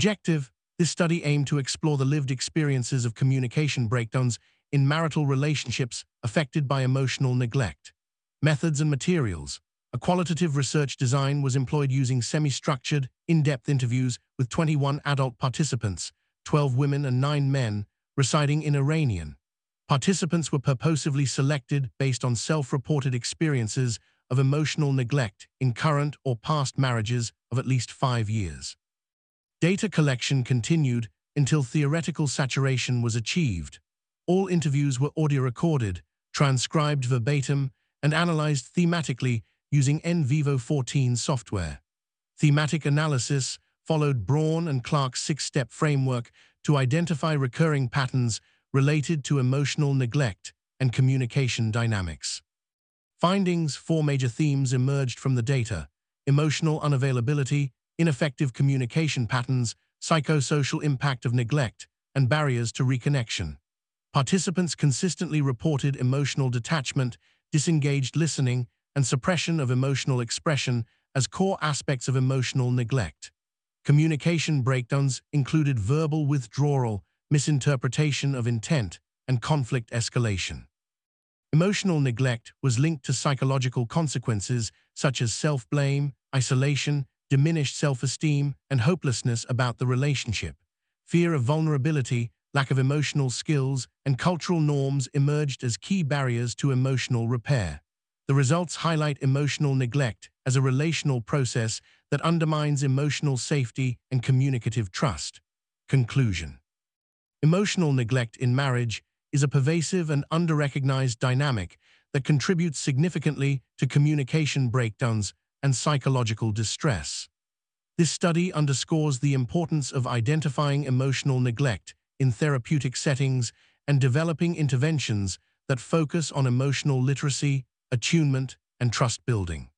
Objective: this study aimed to explore the lived experiences of communication breakdowns in marital relationships affected by emotional neglect. Methods and materials: a qualitative research design was employed using semi-structured, in-depth interviews with 21 adult participants, 12 women and 9 men, residing in Iranian. Participants were purposively selected based on self-reported experiences of emotional neglect in current or past marriages of at least 5 years. Data collection continued until theoretical saturation was achieved. All interviews were audio-recorded, transcribed verbatim, and analyzed thematically using NVivo 14 software. Thematic analysis followed Braun and Clark's 6-step framework to identify recurring patterns related to emotional neglect and communication dynamics. Findings: 4 major themes emerged from the data: emotional unavailability, ineffective communication patterns, psychosocial impact of neglect, and barriers to reconnection. Participants consistently reported emotional detachment, disengaged listening, and suppression of emotional expression as core aspects of emotional neglect. Communication breakdowns included verbal withdrawal, misinterpretation of intent, and conflict escalation. Emotional neglect was linked to psychological consequences such as self-blame, isolation, diminished self-esteem, and hopelessness about the relationship. Fear of vulnerability, lack of emotional skills, and cultural norms emerged as key barriers to emotional repair. The results highlight emotional neglect as a relational process that undermines emotional safety and communicative trust. Conclusion: emotional neglect in marriage is a pervasive and under-recognized dynamic that contributes significantly to communication breakdowns and psychological distress. This study underscores the importance of identifying emotional neglect in therapeutic settings and developing interventions that focus on emotional literacy, attunement, and trust building.